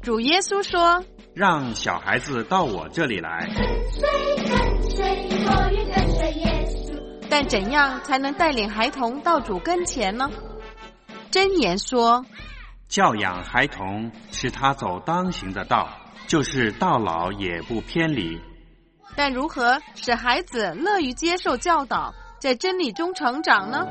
主耶稣说， 让小孩子到我这里来， 跟随，我愿跟随耶稣。 但怎样才能带领孩童到主跟前呢？箴言说， 教养孩童，使他走当行的道，就是到老也不偏离。 但如何使孩子乐于接受教导，在真理中成长呢？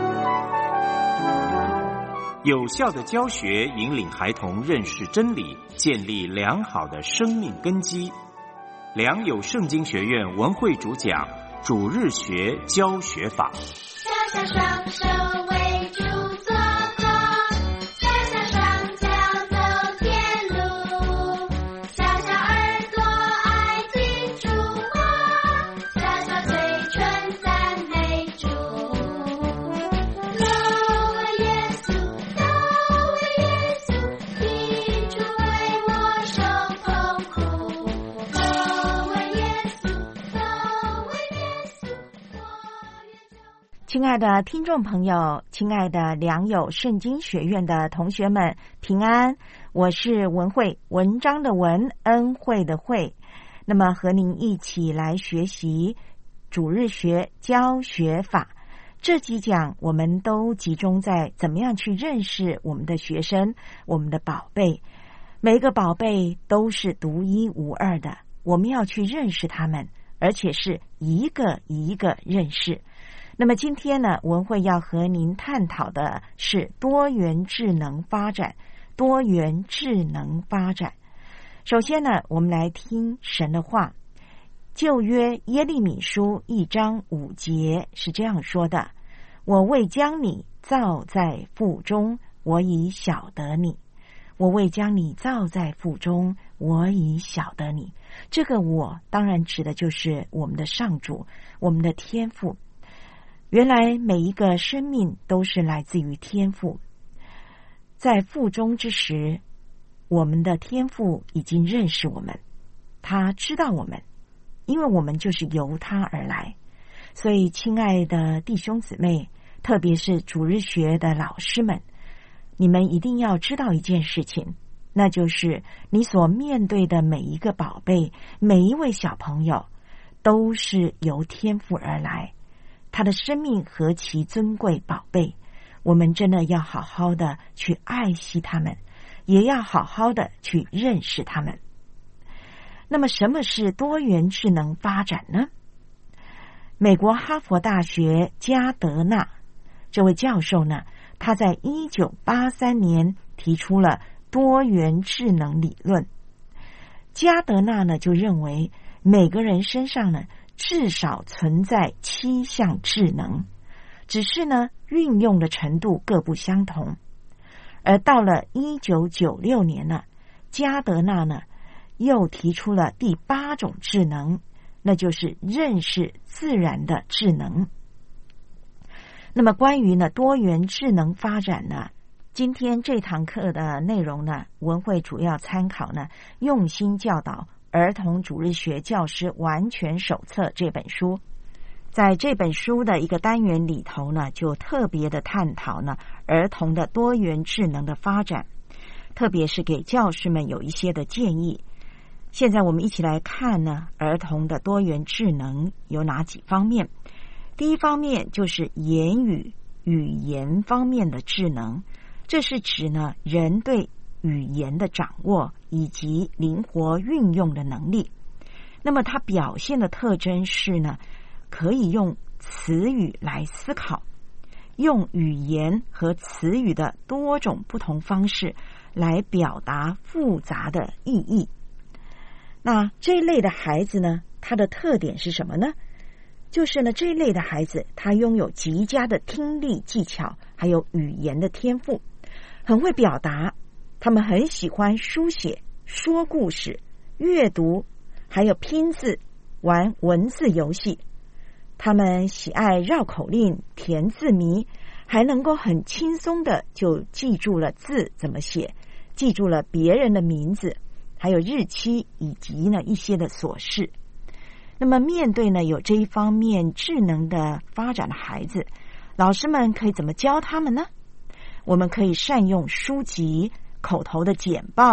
有效的教学引领孩童认识真理，建立良好的生命根基。良友圣经学院文慧主讲主日学教学法。 小小双手为主做工，小小双脚走天路，小小耳朵爱听主话，小小嘴唇赞美主。多为耶稣，多为耶稣，替主为我受痛苦。多为耶稣，多为耶稣，我愿走。 亲爱的听众朋友，亲爱的良友圣经学院的同学们，平安！我是文慧，文章的文，恩惠的惠。那么和您一起来学习主日学教学法。这几讲我们都集中在怎么样去认识我们的学生，我们的宝贝。每个宝贝都是独一无二的，我们要去认识他们，而且是一个一个认识。那么今天呢，文慧要和您探讨的是多元智能发展。多元智能发展。首先呢，我们来听神的话。旧约耶利米书1章5节是这样说的：我未将你造在腹中，我已晓得你。我未将你造在腹中，我已晓得你。这个我当然指的就是我们的上主，我们的天父。原来每一个生命都是来自于天父。在腹中之时，我们的天父已经认识我们，他知道我们，因为我们就是由他而来。所以亲爱的弟兄姊妹，特别是主日学的老师们，你们一定要知道一件事情，那就是你所面对的每一个宝贝，每一位小朋友都是由天父而来，他的生命何其尊贵宝贝，我们真的要好好的去爱惜他们，也要好好的去认识他们。那么什么是多元智能发展呢？美国哈佛大学加德纳这位教授呢，他在1983年提出了多元智能理论。加德纳呢就认为每个人身上呢至少存在7项智能，只是呢运用的程度各不相同。而到了1996年呢，加德纳呢又提出了第8种智能，那就是认识自然的智能。那么关于呢多元智能发展呢，今天这堂课的内容呢，文慧主要参考呢用心教导儿童主日学教师完全手册这本书。在这本书的一个单元里头呢，就特别的探讨呢儿童的多元智能的发展，特别是给教师们有一些的建议。现在我们一起来看呢儿童的多元智能有哪几方面。第一方面就是言语语言方面的智能，这是指呢人对语言的掌握以及灵活运用的能力。那么它表现的特征是呢，可以用词语来思考，用语言和词语的多种不同方式来表达复杂的意义。那这一类的孩子呢，他的特点是什么呢？就是呢，这一类的孩子他拥有极佳的听力技巧，还有语言的天赋，很会表达，他们很喜欢书写、说故事、阅读，还有拼字、玩文字游戏。他们喜爱绕口令、填字谜，还能够很轻松的就记住了字怎么写，记住了别人的名字，还有日期，以及呢一些的琐事。那么面对呢有这一方面智能的发展的孩子，老师们可以怎么教他们呢？我们可以善用书籍、口头的简报、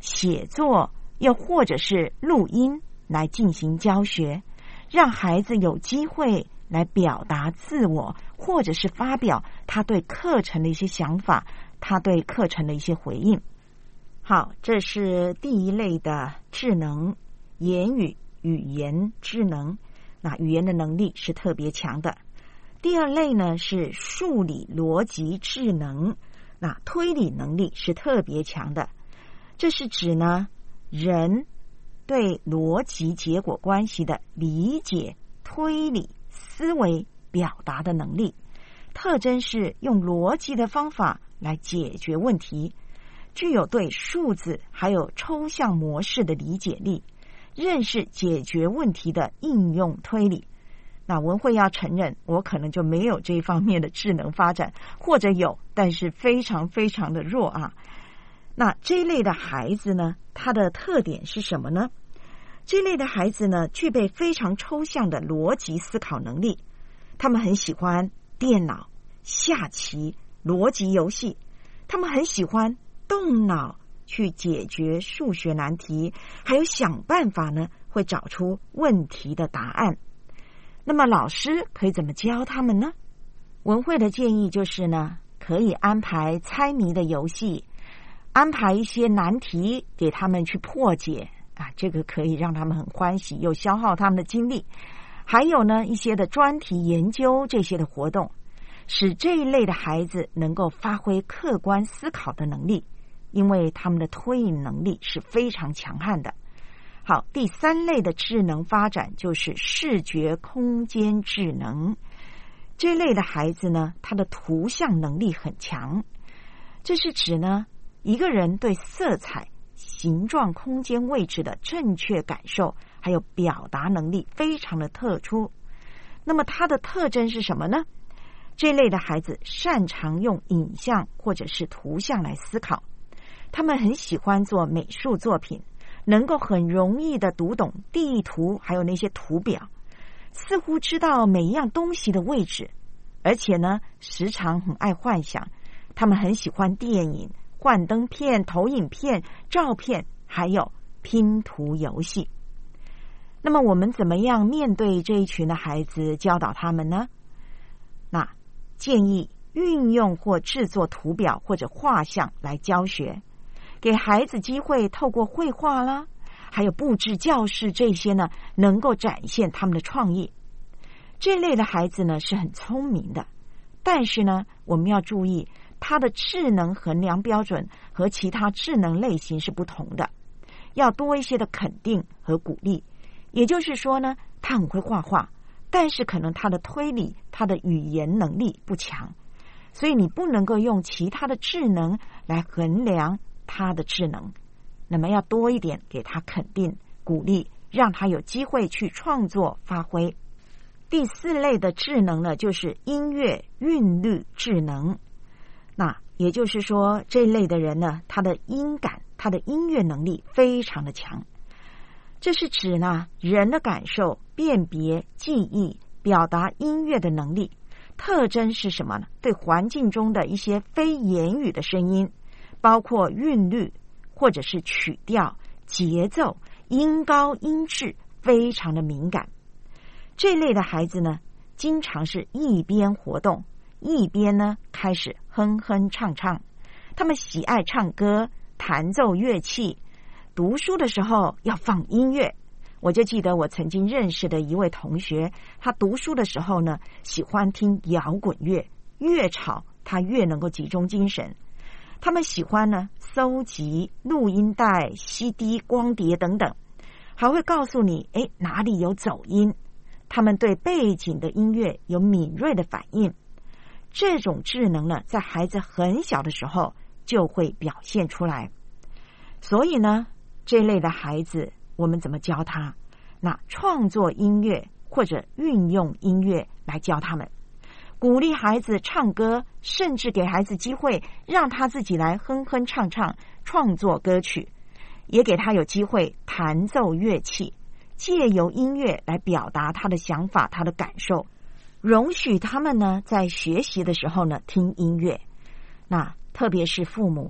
写作，又或者是录音来进行教学，让孩子有机会来表达自我，或者是发表他对课程的一些想法，他对课程的一些回应。好，这是第一类的智能，言语语言智能，那语言的能力是特别强的。第二类呢是数理逻辑智能，那推理能力是特别强的。这是指呢人对逻辑结果关系的理解、推理、思维、表达的能力，特征是用逻辑的方法来解决问题，具有对数字还有抽象模式的理解力，认识解决问题的应用推理。那文慧要承认，我可能就没有这一方面的智能发展，或者有，但是非常非常的弱啊。那这一类的孩子呢，他的特点是什么呢？这一类的孩子呢，具备非常抽象的逻辑思考能力，他们很喜欢电脑、下棋、逻辑游戏，他们很喜欢动脑去解决数学难题，还有想办法呢，会找出问题的答案。那么老师可以怎么教他们呢？文慧的建议就是呢，可以安排猜谜的游戏，安排一些难题给他们去破解啊，这个可以让他们很欢喜，又消耗他们的精力。还有呢，一些的专题研究这些的活动，使这一类的孩子能够发挥客观思考的能力，因为他们的推理能力是非常强悍的。好，第三类的智能发展就是视觉空间智能。这类的孩子呢，他的图像能力很强，这是指呢，一个人对色彩、形状、空间位置的正确感受，还有表达能力非常的特殊。那么他的特征是什么呢？这类的孩子擅长用影像或者是图像来思考，他们很喜欢做美术作品，能够很容易的读懂地图还有那些图表，似乎知道每一样东西的位置，而且呢时常很爱幻想。他们很喜欢电影、幻灯片、投影片、照片，还有拼图游戏。那么我们怎么样面对这一群的孩子，教导他们呢？那建议运用或制作图表或者画像来教学，给孩子机会透过绘画啦，还有布置教室这些呢，能够展现他们的创意。这类的孩子呢是很聪明的，但是呢我们要注意，他的智能衡量标准和其他智能类型是不同的，要多一些的肯定和鼓励。也就是说呢，他很会画画，但是可能他的推理、他的语言能力不强，所以你不能够用其他的智能来衡量他的智能。那么要多一点给他肯定、鼓励，让他有机会去创作发挥。第四类的智能呢，就是音乐韵律智能。那也就是说，这一类的人呢，他的音感、他的音乐能力非常的强。这是指呢，人的感受、辨别、记忆、表达音乐的能力。特征是什么呢？对环境中的一些非言语的声音，包括韵律或者是曲调、节奏、音高、音质，非常的敏感。这类的孩子呢，经常是一边活动，一边呢开始哼哼唱唱。他们喜爱唱歌、弹奏乐器，读书的时候要放音乐。我就记得我曾经认识的一位同学，他读书的时候呢，喜欢听摇滚乐，越吵他越能够集中精神。他们喜欢呢搜集录音带、CD、光碟等等，还会告诉你哪里有走音。他们对背景的音乐有敏锐的反应。这种智能呢，在孩子很小的时候就会表现出来。所以呢，这类的孩子我们怎么教他？那创作音乐或者运用音乐来教他们，鼓励孩子唱歌，甚至给孩子机会让他自己来哼哼唱唱，创作歌曲，也给他有机会弹奏乐器，借由音乐来表达他的想法、他的感受。容许他们呢在学习的时候呢听音乐。那特别是父母，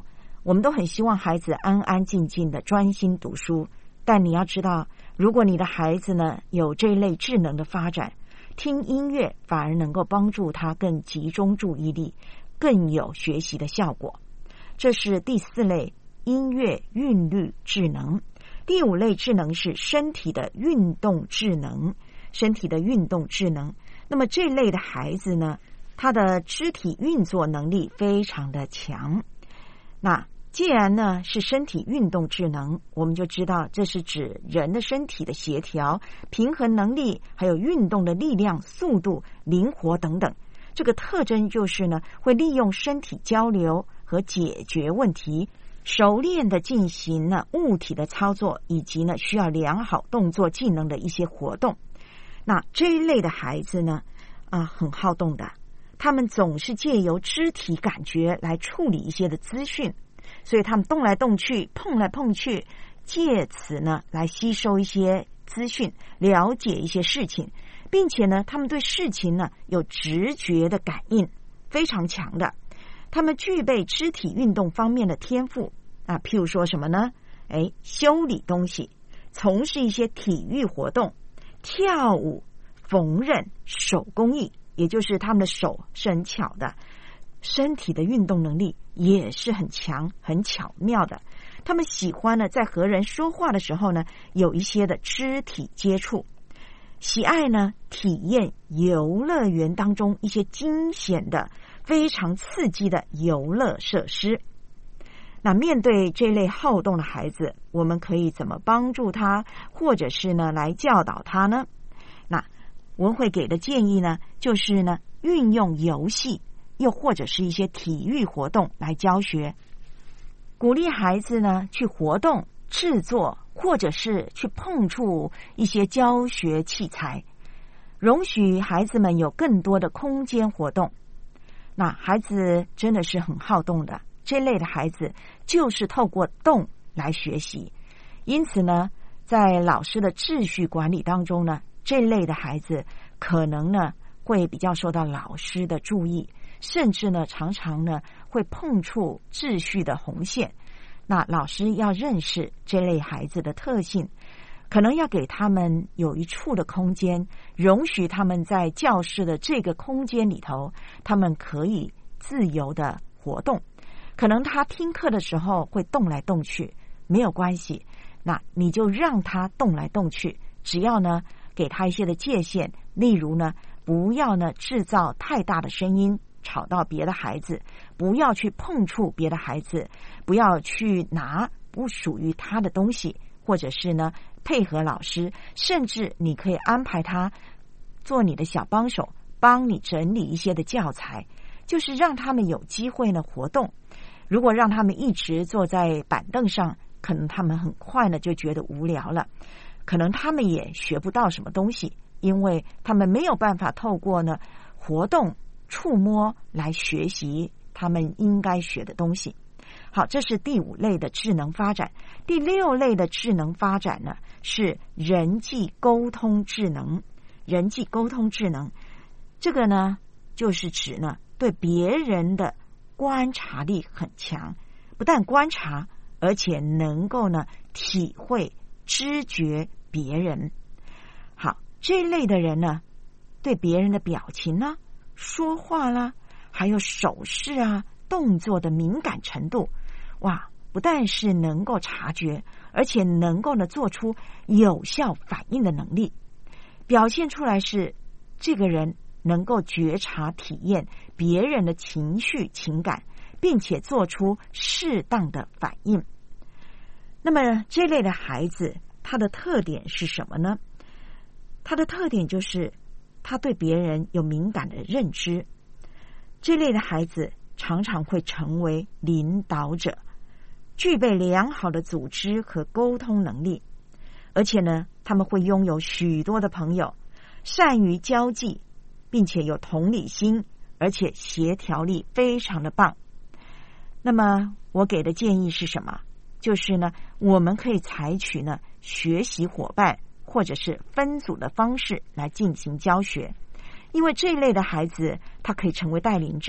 我们都很希望孩子安安静静的专心读书，但你要知道，如果你的孩子呢有这一类智能的发展，听音乐反而能够帮助他更集中注意力，更有学习的效果。这是第4类音乐韵律智能。第5类智能是身体的运动智能。身体的运动智能，那么这类的孩子呢，他的肢体运作能力非常的强。那既然呢是身体运动智能，我们就知道这是指人的身体的协调、平衡能力，还有运动的力量、速度、灵活等等。这个特征就是呢，会利用身体交流和解决问题，熟练的进行呢物体的操作，以及呢需要良好动作技能的一些活动。那这一类的孩子呢，很好动的，他们总是借由肢体感觉来处理一些的资讯，所以他们动来动去，碰来碰去，借此呢来吸收一些资讯，了解一些事情，并且呢他们对事情呢有直觉的感应，非常强的。他们具备肢体运动方面的天赋譬如说什么呢？修理东西，从事一些体育活动，跳舞、缝纫、手工艺，也就是他们的手是很巧的，身体的运动能力也是很强、很巧妙的。他们喜欢呢在和人说话的时候呢有一些的肢体接触，喜爱呢体验游乐园当中一些惊险的、非常刺激的游乐设施。那面对这类好动的孩子，我们可以怎么帮助他，或者是呢来教导他呢？那文慧给的建议呢，就是呢运用游戏，又或者是一些体育活动来教学，鼓励孩子呢去活动、制作，或者是去碰触一些教学器材，容许孩子们有更多的空间活动。那孩子真的是很好动的，这类的孩子就是透过动来学习。因此呢，在老师的秩序管理当中呢，这类的孩子可能呢会比较受到老师的注意，甚至呢常常呢会碰触秩序的红线。那老师要认识这类孩子的特性，可能要给他们有一处的空间，容许他们在教室的这个空间里头，他们可以自由的活动。可能他听课的时候会动来动去，没有关系，那你就让他动来动去，只要呢给他一些的界限，例如呢不要呢制造太大的声音吵到别的孩子，不要去碰触别的孩子，不要去拿不属于他的东西，或者是呢配合老师，甚至你可以安排他做你的小帮手，帮你整理一些的教材，就是让他们有机会呢活动。如果让他们一直坐在板凳上，可能他们很快呢就觉得无聊了，可能他们也学不到什么东西，因为他们没有办法透过呢活动、触摸来学习他们应该学的东西。好，这是第5类的智能发展。第6类的智能发展呢，是人际沟通智能。人际沟通智能，这个呢，就是指呢，对别人的观察力很强，不但观察，而且能够呢，体会、知觉别人。好，这一类的人呢，对别人的表情呢、说话啦，还有手势啊、动作的敏感程度，哇，不但是能够察觉，而且能够呢做出有效反应的能力，表现出来是这个人能够觉察、体验别人的情绪、情感，并且做出适当的反应。那么这类的孩子，他的特点是什么呢？他的特点就是他对别人有敏感的认知。这类的孩子常常会成为领导者，具备良好的组织和沟通能力，而且呢，他们会拥有许多的朋友，善于交际，并且有同理心，而且协调力非常的棒。那么我给的建议是什么？就是呢，我们可以采取呢学习伙伴或者是分组的方式来进行教学，因为这一类的孩子他可以成为带领者，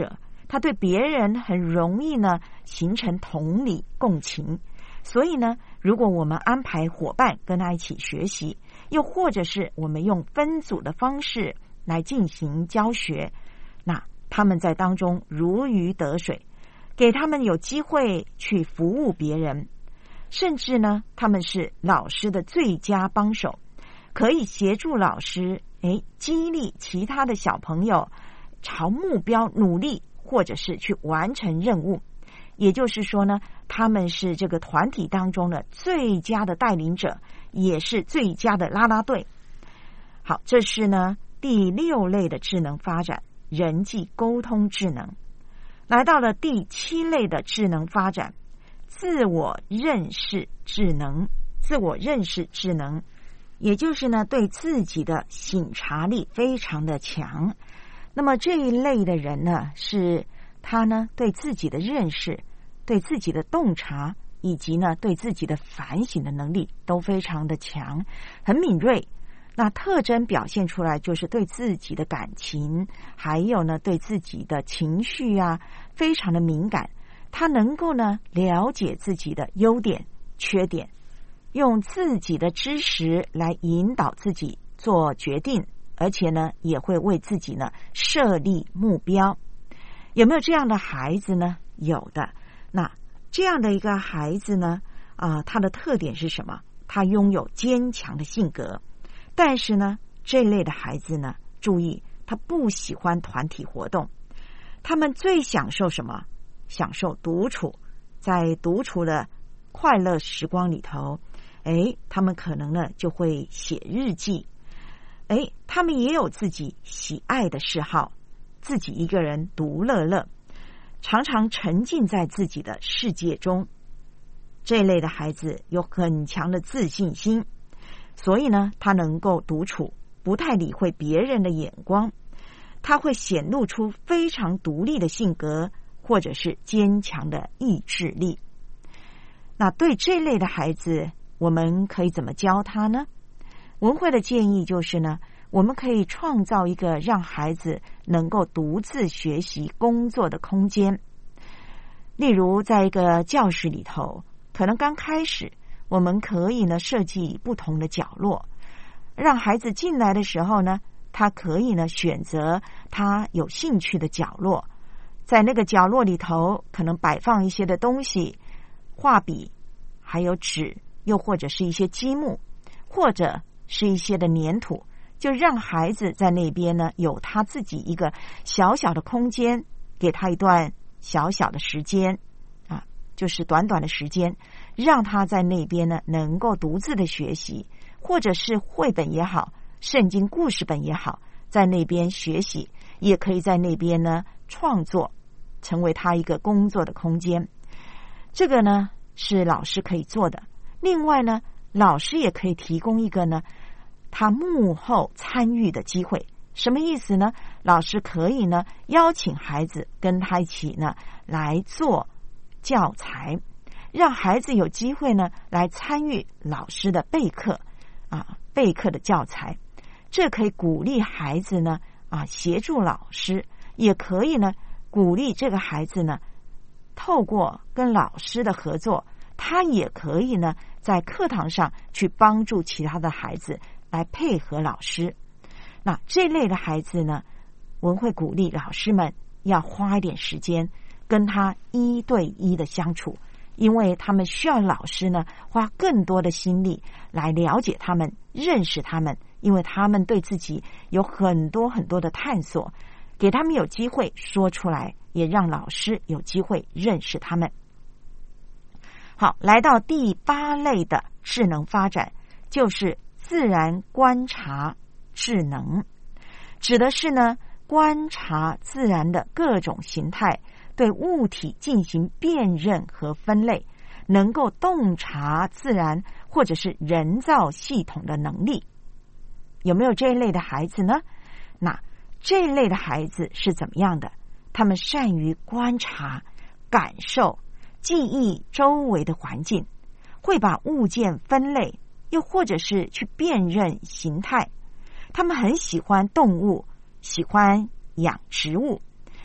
他对别人很容易呢形成同理共情。所以呢，如果我们安排伙伴跟他一起学习，又或者是我们用分组的方式来进行教学，那他们在当中如鱼得水，给他们有机会去服务别人，甚至呢，他们是老师的最佳帮手，可以协助老师激励其他的小朋友朝目标努力，或者是去完成任务。也就是说呢，他们是这个团体当中的最佳的带领者，也是最佳的啦啦队。好，这是呢第6类的智能发展，人际沟通智能。来到了第7类的智能发展，自我认识智能。自我认识智能，也就是呢对自己的省察力非常的强。那么这一类的人呢，是他呢对自己的认识、对自己的洞察，以及呢对自己的反省的能力都非常的强，很敏锐。那特征表现出来就是对自己的感情，还有呢对自己的情绪啊，非常的敏感。他能够呢了解自己的优点、缺点，用自己的知识来引导自己做决定，而且呢也会为自己呢设立目标。有没有这样的孩子呢？有的。那这样的一个孩子呢，他的特点是什么？他拥有坚强的性格。但是呢，这类的孩子呢，注意，他不喜欢团体活动。他们最享受什么？享受独处。在独处的快乐时光里头，他们可能呢就会写日记。他们也有自己喜爱的嗜好，自己一个人独乐乐，常常沉浸在自己的世界中。这类的孩子有很强的自信心，所以呢，他能够独处，不太理会别人的眼光。他会显露出非常独立的性格，或者是坚强的意志力。那对这类的孩子，我们可以怎么教他呢？文慧的建议就是呢，我们可以创造一个让孩子能够独自学习工作的空间。例如在一个教室里头，可能刚开始我们可以呢设计不同的角落，让孩子进来的时候呢，他可以呢选择他有兴趣的角落，在那个角落里头可能摆放一些的东西，画笔，还有纸，又或者是一些积木，或者是一些的粘土，就让孩子在那边呢有他自己一个小小的空间，给他一段小小的时间就是短短的时间，让他在那边呢能够独自的学习，或者是绘本也好，圣经故事本也好，在那边学习，也可以在那边呢创作，成为他一个工作的空间。这个呢是老师可以做的。另外呢，老师也可以提供一个呢他幕后参与的机会。什么意思呢？老师可以呢邀请孩子跟他一起呢来做教材，让孩子有机会呢来参与老师的备课备课的教材。这可以鼓励孩子呢协助老师，也可以呢鼓励这个孩子呢透过跟老师的合作，他也可以呢在课堂上去帮助其他的孩子来配合老师。那这类的孩子呢，文慧鼓励老师们要花一点时间跟他1对1的相处，因为他们需要老师呢花更多的心力来了解他们，认识他们，因为他们对自己有很多很多的探索，给他们有机会说出来，也让老师有机会认识他们。好，来到第8类的智能发展，就是自然观察智能，指的是呢观察自然的各种形态，对物体进行辨认和分类，能够洞察自然或者是人造系统的能力。有没有这一类的孩子呢？那这一类的孩子是怎么样的？他们善于观察、感受、记忆周围的环境，会把物件分类，又或者是去辨认形态。他们很喜欢动物，喜欢养植物，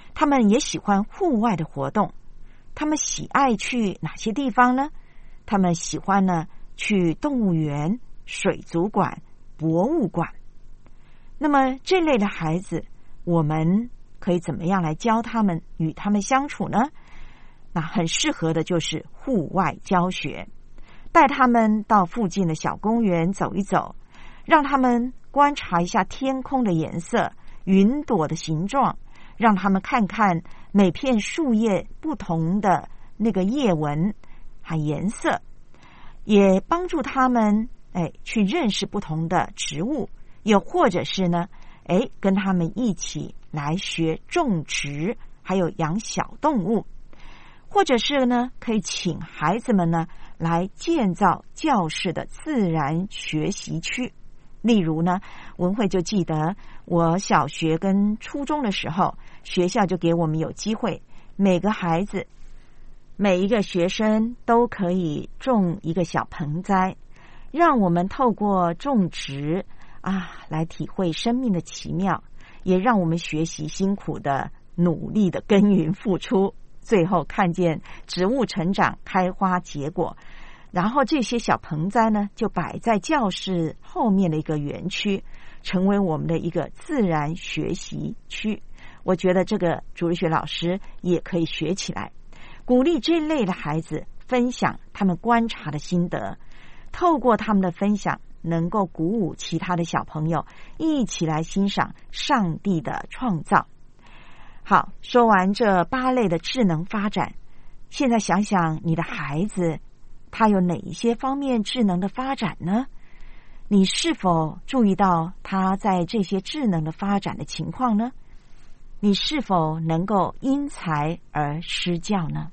他们也喜欢户外的活动。他们喜爱去哪些地方呢？他们喜欢呢去动物园、水族馆、博物馆。那么这类的孩子，我们可以怎么样来教他们与他们相处呢？那很适合的就是户外教学，带他们到附近的小公园走一走，让他们观察一下天空的颜色、云朵的形状，让他们看看每片树叶不同的那个叶纹和颜色，也帮助他们去认识不同的植物，又或者是呢跟他们一起来学种植，还有养小动物，或者是呢可以请孩子们呢来建造教室的自然学习区。例如呢，文慧就记得我小学跟初中的时候，学校就给我们有机会，每个孩子每一个学生都可以种一个小盆栽，让我们透过种植来体会生命的奇妙，也让我们学习辛苦的努力的耕耘付出，最后看见植物成长开花结果。然后这些小盆栽呢就摆在教室后面的一个园区，成为我们的一个自然学习区。我觉得这个主日学老师也可以学起来，鼓励这类的孩子分享他们观察的心得，透过他们的分享能够鼓舞其他的小朋友一起来欣赏上帝的创造。好，说完这8类的智能发展，现在想想你的孩子他有哪一些方面智能的发展呢？你是否注意到他在这些智能的发展的情况呢？你是否能够因材而施教呢？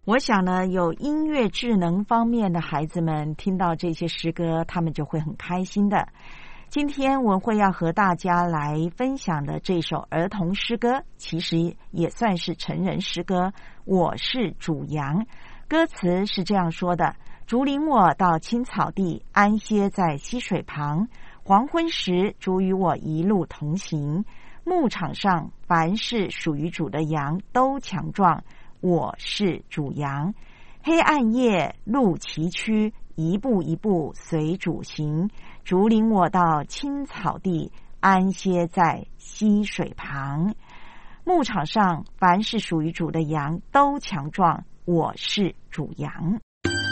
我想呢，有音乐智能方面的孩子们听到这些诗歌，他们就会很开心的。今天文慧要和大家来分享的这首儿童诗歌，其实也算是成人诗歌。我是主羊，歌词是这样说的：主领我到青草地，安歇在溪水旁。黄昏时，主与我一路同行。牧场上，凡是属于主的羊都强壮。我是主羊。黑暗夜，路崎岖，一步一步随主行。主领我到青草地，安歇在溪水旁。牧场上，凡是属于主的羊都强壮。我是主羊。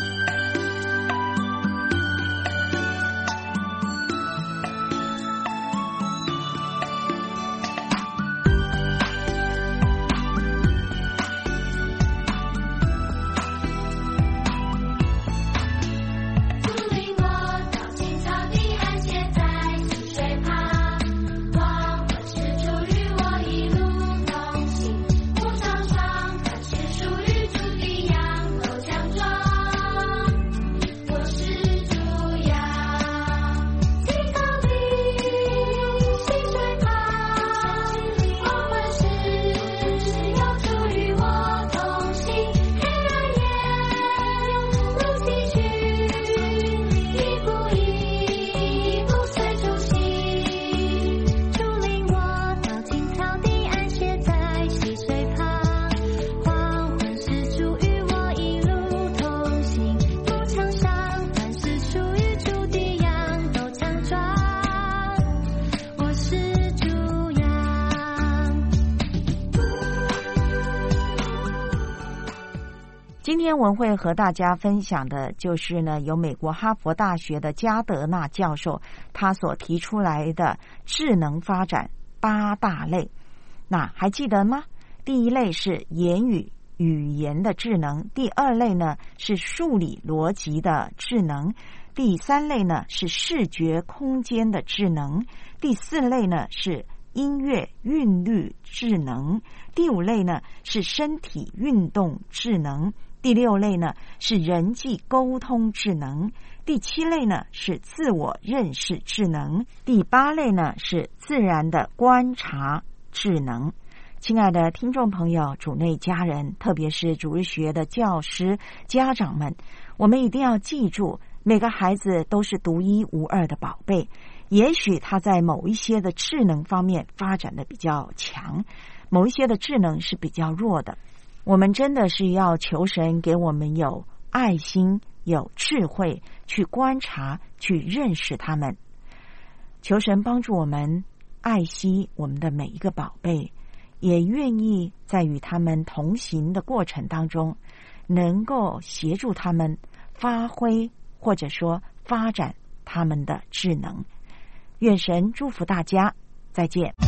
今天文慧和大家分享的就是呢，由美国哈佛大学的加德纳教授他所提出来的智能发展8大类。那还记得吗？第一类是言语语言的智能，第二类呢是数理逻辑的智能，第三类呢是视觉空间的智能，第四类呢是音乐韵律智能，第五类呢是身体运动智能，第六类呢是人际沟通智能，第七类呢是自我认识智能，第八类呢是自然的观察智能。亲爱的听众朋友，主内家人，特别是主日学的教师家长们，我们一定要记住，每个孩子都是独一无二的宝贝。也许他在某一些的智能方面发展的比较强，某一些的智能是比较弱的。我们真的是要求神给我们有爱心、有智慧去观察、去认识他们。求神帮助我们爱惜我们的每一个宝贝，也愿意在与他们同行的过程当中，能够协助他们发挥或者说发展他们的智能。愿神祝福大家，再见。